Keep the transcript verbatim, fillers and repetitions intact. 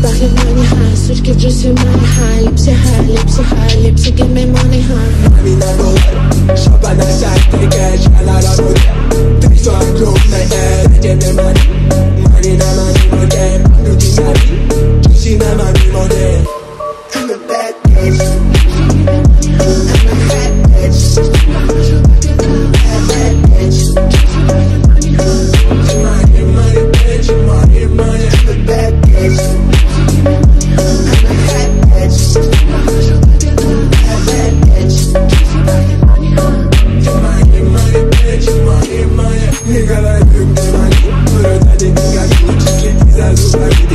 back your money high. Switch give just your money high. Lips are high, lips are high, lips are give me money high. Money number one, shop on the side, take cash, and I don't know that. Three star clothes, my head, give me money. Money na money, no damn, no dinari. Juicy na money, no damn. I'm a bad bitch. I'm a bad bitch. Bad, bad bitch. Money, money, bitch, money, money. I'm a bad bitch. I'm a bad bitch. Bad, bad bitch. Money, money, bitch, money, money. Nigga like you, money. Put a daddy, nigga, you just keep these eyes open.